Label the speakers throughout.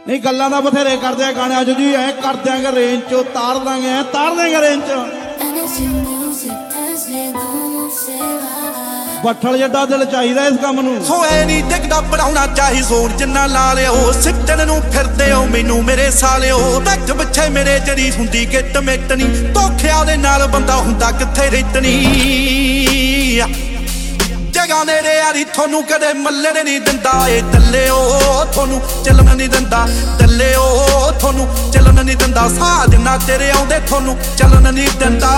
Speaker 1: नहीं गल्लां दा बथेरे करदे आ गाणिਆਂ 'ਚ जी ऐ कर देंगे रेंज 'चों तार देंगे रेंज 'चों ਬੱਠਲ ਜਿੱਡਾ ਦਿਲ ਚਾਹੀਦਾ ਇਸ ਕੰਮ ਨੂੰ
Speaker 2: ਸੋ ਐ ਨਹੀਂ ਟਿਕਦਾ ਬਣਾਉਣਾ ਚਾਹੀ ਜ਼ੋਰ ਜਿੰਨਾ ਲਾ ਲਿਓ ਸਿੱਟਣ ਨੂੰ ਫਿਰਦੇ ਹੋ ਮੈਨੂੰ ਮੇਰੇ ਸਾਲਿਓ ਟੱਕ ਪਿੱਛੇ ਮੇਰੇ ਜਰੀ ਹੁੰਦੀ ਗਿੱਟ ਮਿੱਟਣੀ ਧੋਖਿਆਂ ਦੇ ਨਾਲ ਬੰਦਾ ਹੁੰਦਾ ਕਿੱਥੇ ਰਿੱਤਣੀ ਜਗਾ ਨੇੜੇ ਯਾਰੀ ਤੁਹਾਨੂੰ ਕਦੇ ਮੱਲਣ ਨਹੀਂ ਦਿੰਦਾ ਏ ਦੱਲਿਓ ਤੁਹਾਨੂੰ ਚੱਲਣ ਨਹੀਂ ਦਿੰਦਾ ਦੱਲਿਓ ਤੁਹਾਨੂੰ ਚੱਲਣ ਨਹੀਂ ਦਿੰਦਾ ਸਾਹ ਦਿਨਾਂ ਤੇਰੇ ਆਉਂਦੇ ਤੁਹਾਨੂੰ ਚੱਲਣ ਨਹੀਂ ਦਿੰਦਾ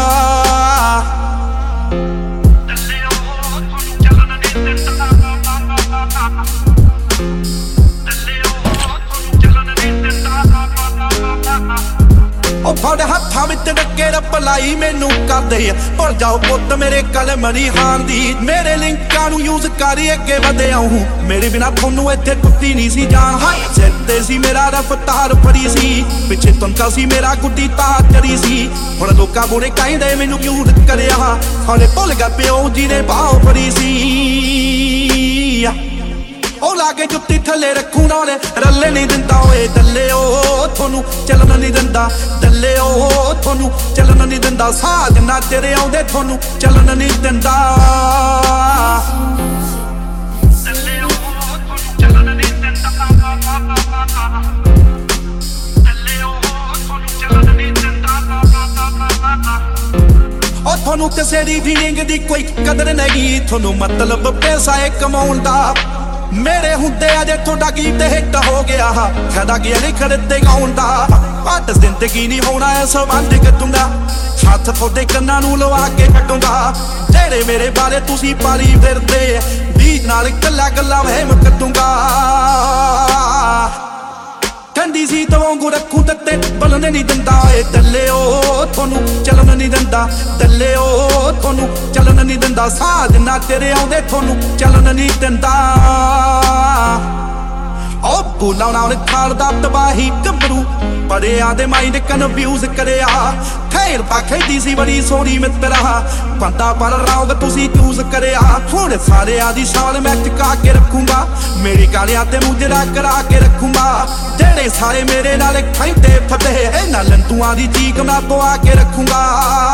Speaker 2: ਉਹ ਫੜ ਹੱਥਾਂ ਵਿੱਚ ਡੱਕੇ ਰੱਬ ਲਾਈ ਮੈਨੂੰ ਕਰਦੇ ਆ ਭੁੱਲ ਜਾਓ ਪੁੱਤ ਮੇਰੇ ਕਲਮ ਨਹੀਂ ਹਾਨ ਦੀ ਮੇਰੇ ਲਿੰਕਾਂ ਨੂੰ ਯੂਜ਼ ਕਰੀ ਅੱਗੇ ਵਧਿਆ ਹੂੰ ਮੇਰੇ ਬਿਨਾ ਤੁਹਾਨੂੰ ਇੱਥੇ ਕੁੱਤੀ ਨਹੀਂ ਸੀ ਜਾਣ ਹਾਏ ਸਿਰ ਤੇ ਸੀ ਮੇਰਾ ਰਫਤਾਰ ਫੜੀ ਸੀ ਪਿੱਛੇ ਤਨਕਾ ਸੀ ਮੇਰਾ ਗੁੱਡੀ ਤਾਂ ਕਰੀ ਸੀ ਹੁਣ ਲੋਕਾਂ ਬੁਰੇ ਕਹਿੰਦੇ ਮੈਨੂੰ ਕਿਉਂ ਕਰਿਆ ਹਾਲੇ ਭੁੱਲ ਗਿਆ ਪਿਓ ਜੀ ਨੇ ਬਾਹ ਫੜੀ ਸੀ ਉਹ ਲਾਗੇ ਜੁੱਤੀ ਥੱਲੇ ਰੱਖੂ ਨਾਲੇ ਰੱਲੇ ਨਹੀਂ ਦਿੰਦਾ ਓਏ ਦੱਲਿਓ ਤੁਹਾਨੂੰ ਚੱਲਣ ਨਹੀਂ ਦਿੰਦਾ ਦੱਲਿਓ ਤੁਹਾਨੂੰ ਚੱਲਣ ਨਹੀਂ ਦਿੰਦਾ ਸਾਹ ਦਿਨਾਂ ਤੇਰੇ ਆਉਂਦੇ ਤੁਹਾਨੂੰ ਚੱਲਣ ਨਹੀਂ ਦਿੰਦਾ ਦੱਲਿਓ ਤੁਹਾਨੂੰ ਚੱਲਣ ਨਹੀਂ ਦਿੰਦਾ ਦੱਲਿਓ ਤੁਹਾਨੂੰ ਚੱਲਣ ਨਹੀਂ ਦਿੰਦਾ ਉਹ ਤੁਹਾਨੂੰ ਕਿਸੇ ਦੀ ਫੀਲਿੰਗ ਦੀ ਕੋਈ ਕਦਰ ਨਹੀਂ ਤੁਹਾਨੂੰ ਮਤਲਬ ਪੈਸਾ ਏ ਕਮਾਉਣ ਦਾ ਮੇਰੇ ਹੁੰਦੇ ਅਜੇ ਤੁਹਾਡਾ ਗੀਤ ਹਿੱਟ ਹੋ ਗਿਆ ਫਾਇਦਾ ਕੀ ਨਹੀਂ ਖੜਦੇ ਗਾਉਣ ਦਾ ਘੱਟ ਜ਼ਿੰਦਗੀ ਨਹੀਂ ਹੋਣਾ ਐ ਸੰਬੰਧ ਕੱਟੂੰਗਾ ਹੱਥ ਤੁਹਾਡੇ ਕੰਨਾਂ ਨੂੰ ਲਵਾ ਕੇ ਕੱਟੂੰਗਾ ਜਿਹੜੇ ਮੇਰੇ ਬਾਰੇ ਤੁਸੀਂ ਪਾਲੀ ਫਿਰਦੇ ਬੀਜ ਨਾਲ ਕੱਲਾ ਗੱਲਾਂ ਵਹਿਮ ਕੱਟੂੰਗਾ ਠੰਡੀ ਸੀ ਤਵਾਂਗੂ ਰੱਖੂ ਤੱਤੇ ਬਲਣ ਨਹੀਂ ਦਿੰਦਾ ਏ ਦੱਲਿਓ ਤੁਹਾਨੂੰ ਚੱਲਣ ਨਹੀਂ ਦਿੰਦਾ ਦੱਲਿਓ ਤੁਹਾਨੂੰ ਚੱਲਣ ਨਹੀਂ ਦਿੰਦਾ ਸਾਹ ਦਿਨਾਂ ਤੇਰੇ ਆਉਂਦੇ ਤੁਹਾਨੂੰ ਚੱਲਣ ਨਹੀਂ ਦਿੰਦਾ ਉਹ ਬੁਲਾਉਣਾ ਉਹਨੇ ਖਾਲਦਾ ਤਬਾਹੀ ਗੱਭਰੂ ਬੜਿਆਂ ਦੇ ਮਾਈਂਡ ਕਨਫਿਊਜ਼ ਕਰਿਆ ਖੈਰ ਪਾਖੈਦੀ ਸੀ ਬੜੀ ਸੋਹਣੀ ਮਿੱਤਰਾ ਬੰਦਾ ਪਰ ਰੌਂਗ ਤੁਸੀਂ ਚੂਜ਼ ਕਰਿਆ ਹੁਣ ਸਾਰਿਆਂ ਦੀ ਸ਼ਾਨ ਮੈਂ ਟਿਕਾ ਕੇ ਰੱਖੂੰਗਾ ਮੇਰੀ ਗਾਲਿਆਂ ਤੇ ਮੁਜਰਾ ਕਰਾ ਕੇ ਰੱਖੂੰਗਾ ਜਿਹੜੇ ਸਾਰੇ ਮੇਰੇ ਨਾਲ ਖੈਂਦੇ ਫਤੇ ਇਹਨਾਂ ਲੰਤੂਆਂ ਦੀ ਚੀਕ ਮੈਂ ਪਵਾ ਕੇ ਰੱਖੂੰਗਾ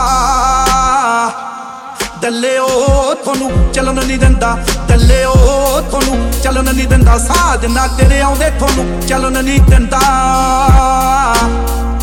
Speaker 2: ਦੱਲਿਓ ਤੁਹਾਨੂੰ ਚੱਲਣ ਨਹੀਂ ਦਿੰਦਾ ਦੱਲਿਓ ਤੁਹਾਨੂੰ ਚੱਲਣ ਨਹੀਂ ਦਿੰਦਾ ਸਾਹ ਦਿਨਾਂ ਤੇਰੇ ਆਉਂਦੇ ਤੁਹਾਨੂੰ ਚੱਲਣ ਨਹੀਂ ਦਿੰਦਾ